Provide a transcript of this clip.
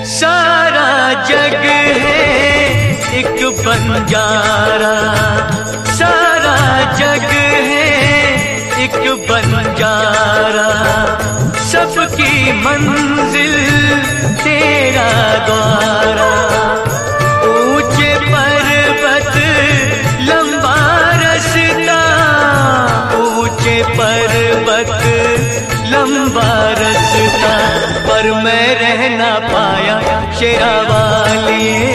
सारा जग है एक बंजारा, सारा जग है एक बंजारा, सबकी मंजिल तेरा द्वारा। ऊंचे पर्वत लंबा रास्ता, ऊंचे पर्वत लंबा रास्ता, पर मैं रह ना पाया शेरा वाली